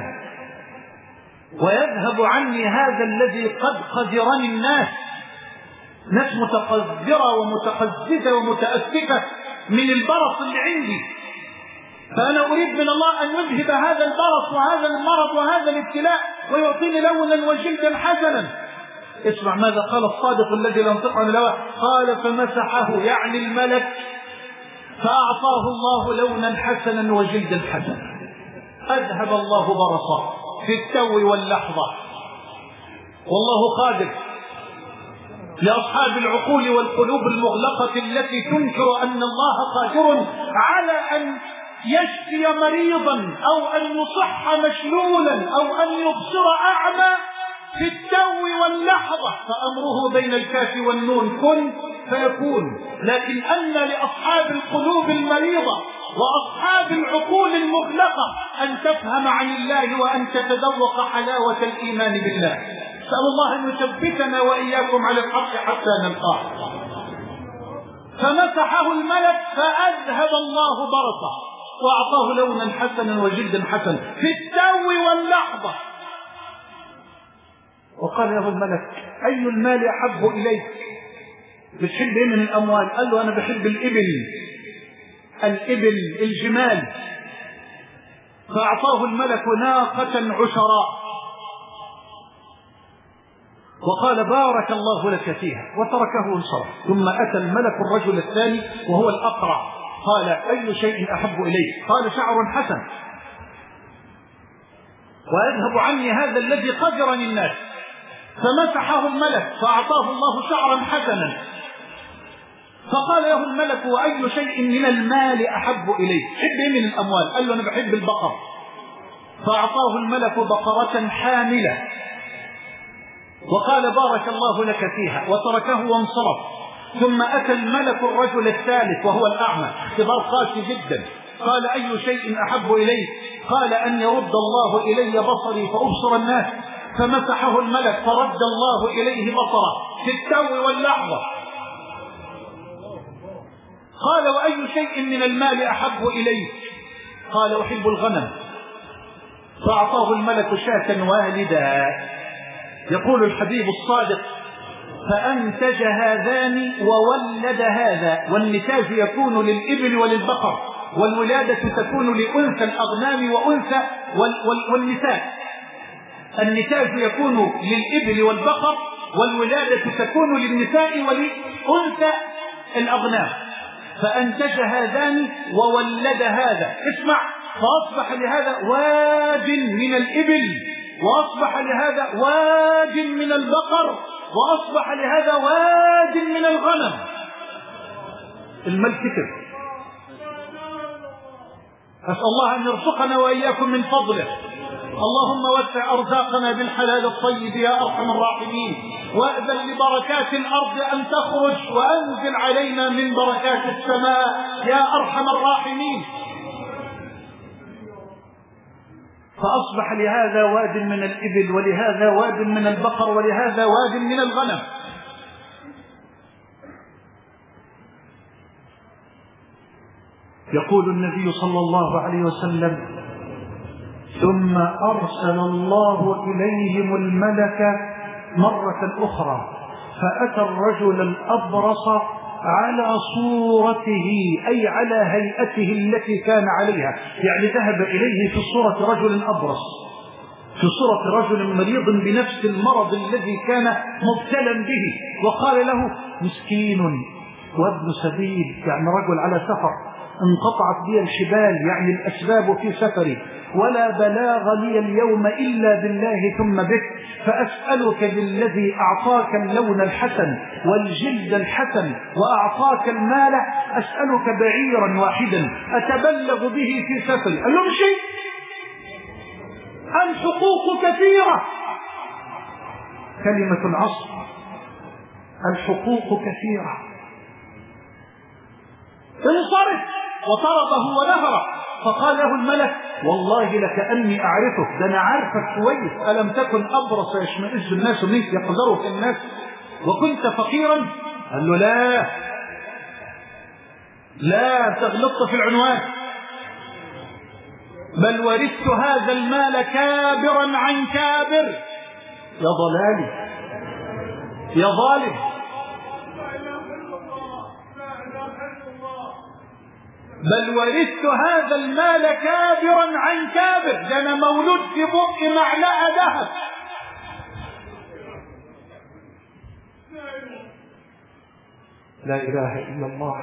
ويذهب عني هذا الذي قد قذرني الناس، ناس متقذرة ومتقززة ومتأسفة من البرص اللي عندي، فأنا أريد من الله أن يذهب هذا البرص وهذا المرض وهذا الابتلاء ويعطيني لونا وجلدا حسنا. اسمع ماذا قال الصادق الذي لا ينطق عن الهوى، قال: فمسحه، يعني الملك، فأعطاه الله لونا حسنا وجلدا حسنا. أذهب الله برصه في التو واللحظة. والله قادر لأصحاب العقول والقلوب المغلقة التي تنكر أن الله قادر على أن يشفي مريضا أو أن يصح مشلولا أو أن يبصر أعمى في التو واللحظة، فأمره بين الكاف والنون كن فيكون. لكن أن لأصحاب القلوب المريضة وأصحاب العقول المغلقة أن تفهم عن الله وأن تتذوق حلاوة الإيمان بالله. أسأل الله أن يثبتنا وإياكم على الحق حتى نلقاه. فمسحه الملك فأذهب الله برصه وأعطاه لونا حسنا وجلدا حسنا في التو واللحظة. وقال له الملك: أي المال أحب إليك؟ بتحب إيه من الأموال؟ قال له: أنا بحب الإبل الإبل الجمال. فأعطاه الملك ناقة عشراء وقال: بارك الله لك فيها، وتركه وانصرف. ثم أتى الملك الرجل الثاني وهو الأقرع، قال: أي شيء أحب إليك؟ قال: شعر حسن، ويذهب عني هذا الذي قدرني الناس. فمسحه الملك فأعطاه الله شعرا حسنا. فقال له الملك: وأي شيء من المال أحب إليك؟ حب إيه من الأموال؟ قال له: أنا بحب البقر. فأعطاه الملك بقرة حاملة وقال: بارك الله لك فيها، وتركه وانصرف. ثم أتى الملك الرجل الثالث وهو الأعمى، اختبار قاسي جدا. قال: أي شيء أحب إليك؟ قال: أن يرد الله إلي بصري فأبصر الناس. فمسحه الملك فرد الله إليه بصره في التو واللحظة. قال: وأي شيء من المال أحب إليك؟ قال: أحب الغنم. فأعطاه الملك شاة والدا. يقول الحبيب الصادق: فأنتج هذان وولد هذا. والنتاج يكون للإبل وللبقر، والولادة تكون لأنثى الأغنام وأنثى والنساء. النتاج يكون للإبل والبقر، والولادة تكون للنساء ولأنثى الأغنام. فأنتج هذان وولد هذا. اسمع: فأصبح لهذا واد من الإبل، وأصبح لهذا واد من البقر، وأصبح لهذا واد من الغنم. المال كتر. أسأل الله أن يرزقنا وإياكم من فضله. اللهم وسع أرزاقنا بالحلال الطيب يا أرحم الراحمين، وأذن لبركات الأرض أن تخرج، وأنزل علينا من بركات السماء يا أرحم الراحمين. فأصبح لهذا واد من الإبل، ولهذا واد من البقر، ولهذا واد من الغنم. يقول النبي صلى الله عليه وسلم: ثم أرسل الله إليهم الملك مرة أخرى، فأتى الرجل الأبرص على صورته، أي على هيئته التي كان عليها، يعني ذهب إليه في صورة رجل أبرص. في صورة رجل مريض بنفس المرض الذي كان مبتلا به، وقال له: مسكين وابن سبيل، يعني رجل على سفر، انقطعت بي الحبال، يعني الأسباب في سفري، ولا بلاغ لي اليوم إلا بالله ثم بك، فأسألك بالذي أعطاك اللون الحسن والجلد الحسن وأعطاك المال، أسألك بعيرا واحدا أتبلغ به في سفري. قال له: امشي، الحقوق كثيرة. كلمة العصر: الحقوق كثيرة. انصرف، وطرده ونهره. فقال له الملك: والله لكأني أعرفك، ده أنا عارفك كويس، ألم تكن أبرص يشمئز الناس منك يقدرك الناس وكنت فقيرا؟ قال له: لا لا تغلطت في العنوان، بل ورثت هذا المال كابرا عن كابر. يا ضلالي يا ظالم، بل ورثت هذا المال كابرا عن كابر، ده انا مولود في بق معلقه ذهب. لا اله الا الله.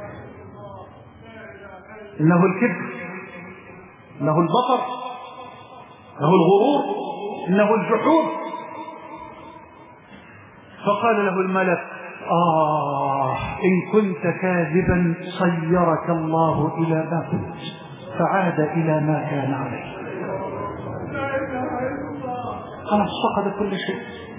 انه الكبر، انه البطر، انه الغرور، انه الجحود. فقال له الملك: آه إن كنت كاذبا صيرك الله إلى ما كنت، فعاد إلى ما كان عليه. خلاص فقد كل شيء.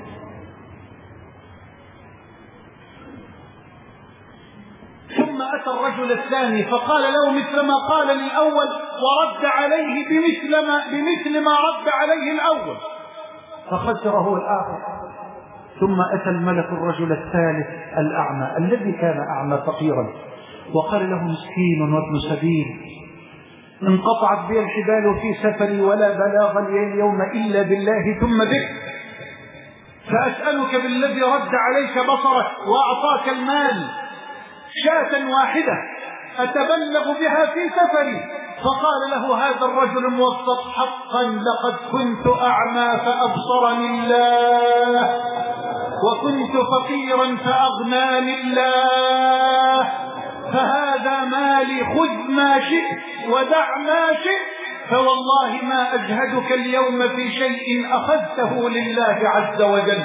ثم أتى الرجل الثاني فقال له مثل ما قال الأول، ورد عليه بمثل ما, بمثل ما رد عليه الأول، فخسره الآخر. ثم أتى الملك الرجل الثالث الأعمى الذي كان أعمى فقيرا، وقال له: مسكين وابن سبيل، انقطعت بي الحبال في سفري، ولا بلاغ لي اليوم إلا بالله ثم بك، فأسألك بالذي رد عليك بصرك وأعطاك المال شاة واحدة أتبلغ بها في سفري. فقال له هذا الرجل الموفق: حقا لقد كنت أعمى فأبصرني الله، وكنت فقيرا فأغناني الله، فهذا مالي، خذ ما شئت ودع ما شئت، فوالله ما أجهدك اليوم في شيء أخذته لله عز وجل.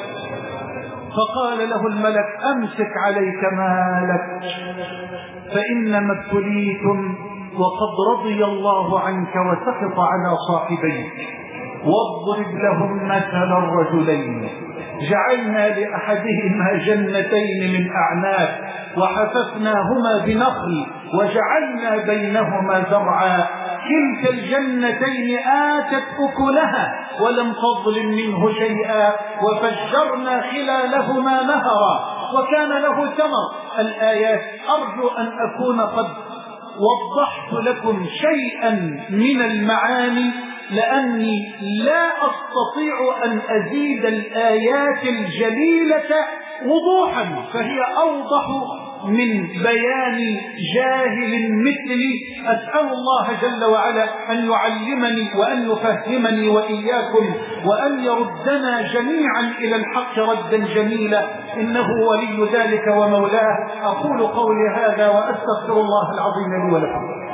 فقال له الملك: أمسك عليك مالك، فإنما ابتليتم وقد رضي الله عنك وسخط على صاحبيك، واضرب لهم مثل الرجلين جعلنا لأحدهما جنتين من أعناب وحففناهما بنخل وجعلنا بينهما زرعا، كلتا الجنتين آتت أكلها ولم تظلم منه شيئا، وفجرنا خلالهما نهرا وكان له ثمر. الآيات أرجو أن أكون قد وضحت لكم شيئا من المعاني، لأني لا أستطيع أن أزيد الآيات الجليلة وضوحا، فهي أوضح من بيان جاهل مثلي. أسأل الله جل وعلا أن يعلمني وأن يفهمني وإياكم، وأن يردنا جميعا إلى الحق ردا جميلا، إنه ولي ذلك ومولاه. أقول قولي هذا وأستغفر الله العظيم لي ولكم.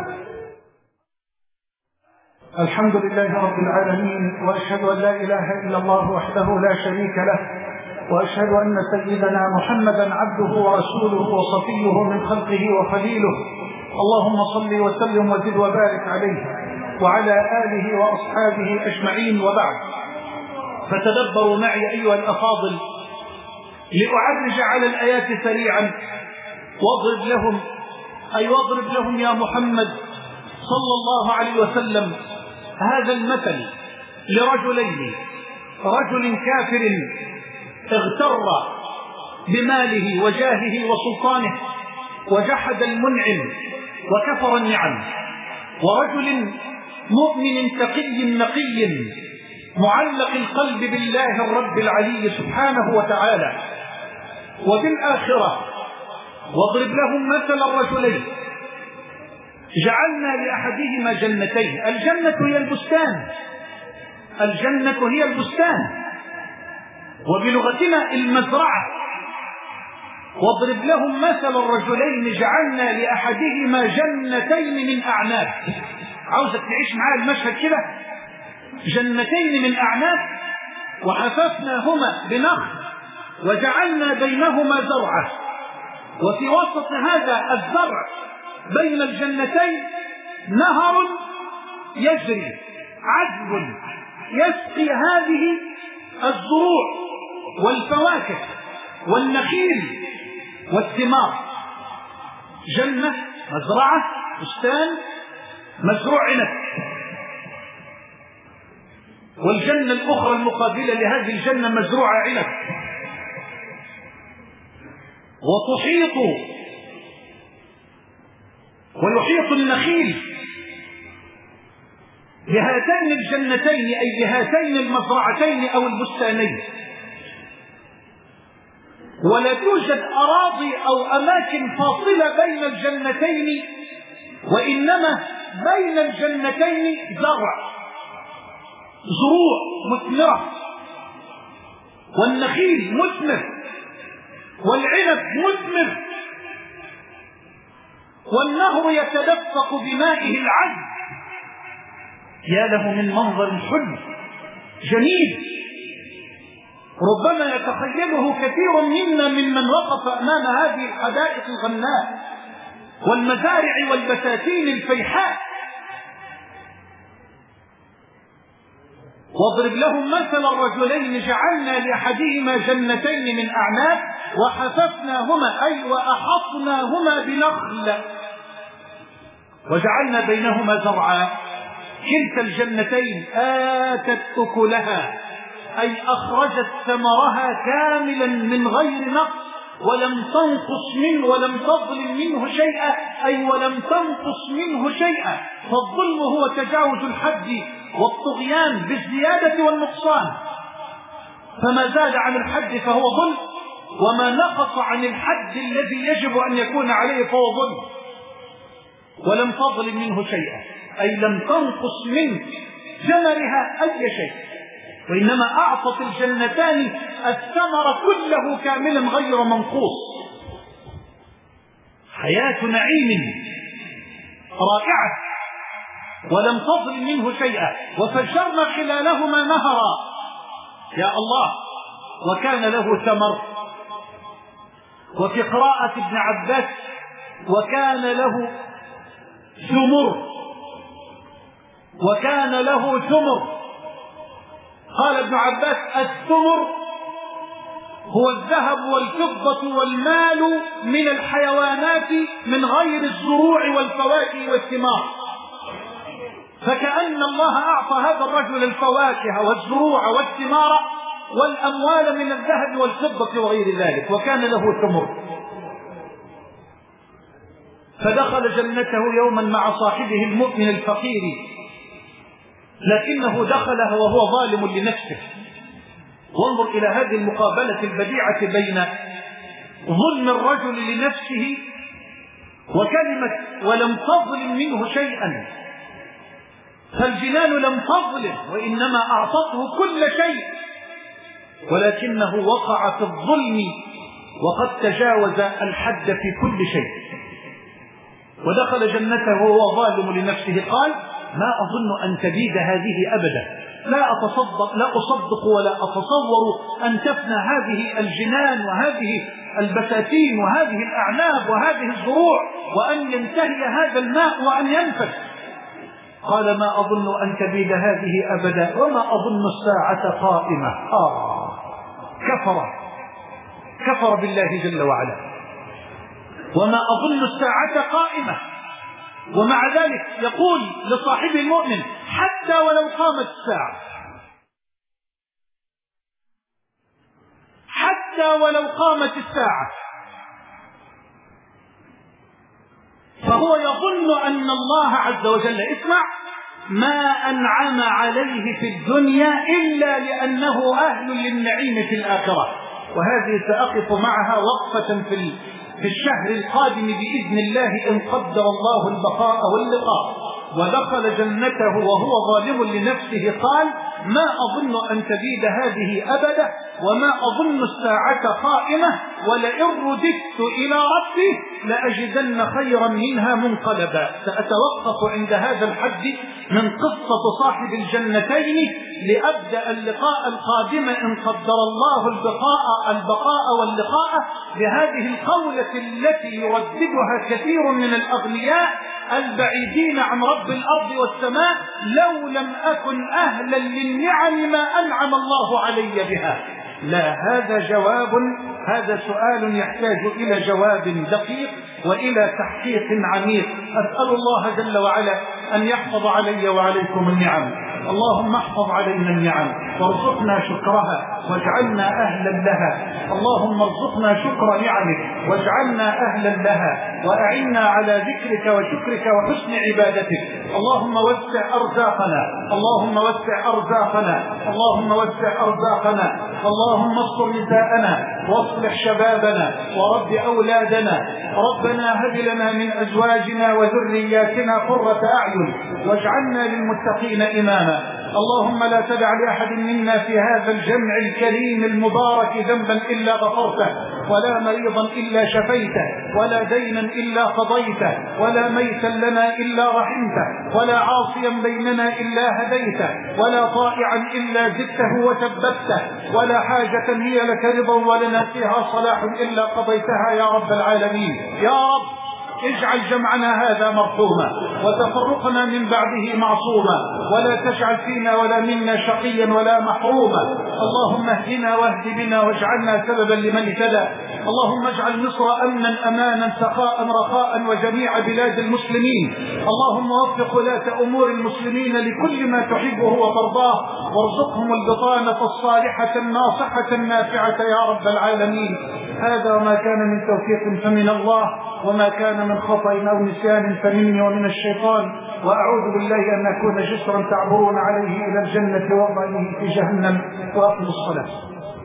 الحمد لله رب العالمين، وأشهد أن لا إله إلا الله وحده لا شريك له، وأشهد أن سيدنا محمدا عبده ورسوله وصفيه من خلقه وخليله. اللهم صل وسلم وزد وبارك عليه وعلى آله وأصحابه أجمعين، وبعد. فتدبروا معي أيها الأفاضل لأعرج على الآيات سريعا، واضرب لهم أي واضرب لهم يا محمد صلى الله عليه وسلم هذا المثل لرجلين: رجل كافر اغتر بماله وجاهه وسلطانه وجحد المنعم وكفر النعم، ورجل مؤمن تقي نقي معلق القلب بالله الرب العلي سبحانه وتعالى وبالآخرة. واضرب لهم مثل الرجلين جعلنا لأحدهما جنتين. الجنة هي البستان، الجنة هي البستان، وبلغتنا المزرعة. واضرب لهم مثل الرجلين جعلنا لأحدهما جنتين من أعناب. عاوزك تعيش معايا المشهد كده، جنتين من أعناب وحففناهما بنخل وجعلنا بينهما زرعا، وفي وسط هذا الزرع بين الجنتين نهر يجري عذب يسقي هذه الزروع والفواكه والنخيل والثمار. جنة، مزرعة، بستان، مزروع عنب. والجنة الأخرى المقابلة لهذه الجنة مزروعة عنب، وتحيط ويحيط النخيل بهاتين الجنتين، أي بهاتين المزرعتين أو البستانين. ولا توجد أراضي أو أماكن فاصلة بين الجنتين، وإنما بين الجنتين زرع، زروع مثمرة، والنخيل مثمر، والعنب مثمر، والنهر يتدفق بمائه العذب. يا له من منظر حلو جميل، ربما يتخيله كثير منا ممن وقف أمام هذه الحدائق الغناء والمزارع والبساتين الفيحاء. واضرب لهم مثل الرجلين جعلنا لأحدهما جنتين من أعناب وحففناهما، أي وأحطناهما بنخل وجعلنا بينهما زرعا. كلتا الجنتين آتت أكلها، أي أخرجت ثمرها كاملا من غير نقص، ولم تنقص منه ولم تظلم منه شيئا، أي ولم تنقص منه شيئا. فالظلم هو تجاوز الحد والطغيان بالزيادة والنقصان، فما زاد عن الحد فهو ظلم، وما نقص عن الحد الذي يجب أن يكون عليه فهو ظلم. ولم تظلم منه شيئا، أي لم تنقص من ثمرها أي شيء، وإنما أعطت الجنتان الثمر كله كاملا غير منقوص. حياة نعيم رائعة ولم تظلم منه شيئا. وفجرنا خلالهما نهرا، يا الله، وكان له ثمر. وفي قراءة ابن عباس وكان له ثمر، وكان له ثمر. قال ابن عباس الثمر هو الذهب والفضة والمال من الحيوانات من غير الزروع والفواكه والثمار. فكأن الله أعطى هذا الرجل الفواكه والزروع والثمار والأموال من الذهب والفضة وغير ذلك، وكان له ثمر. فدخل جنته يوما مع صاحبه المؤمن الفقير، لكنه دخلها وهو ظالم لنفسه. وانظر إلى هذه المقابلة البديعة بين ظلم الرجل لنفسه وكلمة ولم تظلم منه شيئا. فالجنان لم تظلم وإنما أعطته كل شيء، ولكنه وقع في الظلم وقد تجاوز الحد في كل شيء. ودخل جنته وهو ظالم لنفسه، قال ما أظن أن تبيد هذه أبدا، لا أتصدق لا أصدق ولا أتصور أن تفنى هذه الجنان وهذه البساتين وهذه الأعناب وهذه الزروع وأن ينتهي هذا الماء وأن ينفد. قال ما أظن أن تبيد هذه أبدا وما أظن الساعة قائمة. آه كفر كفر بالله جل وعلا. وما أظن الساعة قائمة، ومع ذلك يقول لصاحب المؤمن حتى ولو قامت الساعة، حتى ولو قامت الساعة. فهو يظن أن الله عز وجل، اسمع، ما أنعم عليه في الدنيا إلا لأنه أهل للنعيم في الآخرة. وهذه سأقف معها وقفة في في الشهر القادم بإذن الله إن قدر الله البقاء واللقاء. ودخل جنته وهو ظالم لنفسه، قال ما أظن أن تبيد هذه أبدا، وما أظن الساعة قائمة، ولئن رددت إلى ربي لأجدن خيرا منها منقلبا. سأتوقف عند هذا الحد من قصة صاحب الجنتين لأبدأ اللقاء القادم إن قدر الله البقاء البقاء واللقاء بهذه القولة التي يرددها كثير من الأغنياء البعيدين عن رب الأرض والسماء: لو لم أكن أهلا للنعم ما أنعم الله علي بها. لا، هذا جواب، هذا سؤال يحتاج إلى جواب دقيق وإلى تحقيق عميق. أسأل الله جل وعلا أن يحفظ علي وعليكم النعم. اللهم احفظ علينا النعم وارزقنا شكرها واجعلنا أهلا لها. اللهم ارزقنا شكر نعمك واجعلنا أهلا لها، وأعنا على ذكرك وشكرك وحسن عبادتك. اللهم وسع أرزاقنا، اللهم وسع أرزاقنا، اللهم وسع أرزاقنا. اللهم استر نساءنا واصلح شبابنا ورب أولادنا. ربنا هب لنا من أزواجنا وذرياتنا قرة أعين واجعلنا للمتقين إماما. اللهم لا تدع لأحد منا في هذا الجمع الكريم المبارك ذنبا إلا غفرته، ولا مريضا إلا شفيته، ولا دينا إلا قضيته، ولا ميتا لنا إلا رحمته، ولا عاصيا بيننا إلا هديته، ولا طائعا إلا زدته وثبته، ولا حاجة هي لك رضا ولنا فيها صلاح إلا قضيتها يا رب العالمين. يا رب اجعل جمعنا هذا مرحوما وتفرقنا من بعده معصوما، ولا تجعل فينا ولا منا شقيا ولا محروما. اللهم اهدنا واهد بنا واجعلنا سببا لمن اهتدى. اللهم اجعل مصر أمنا أمانا سخاء رخاء وجميع بلاد المسلمين. اللهم وفق ولاة أمور المسلمين لكل ما تحبه وترضاه، وارزقهم البطانة الصالحة الناصحة النافعة يا رب العالمين. هذا ما كان من توفيق فمن الله، وما كان من خطأ أو نسيان فمني ومن الشيطان. وأعوذ بالله أن أكون جسرا تعبرون عليه إلى الجنة وأضعيه في جهنم. وأقم الصلاة.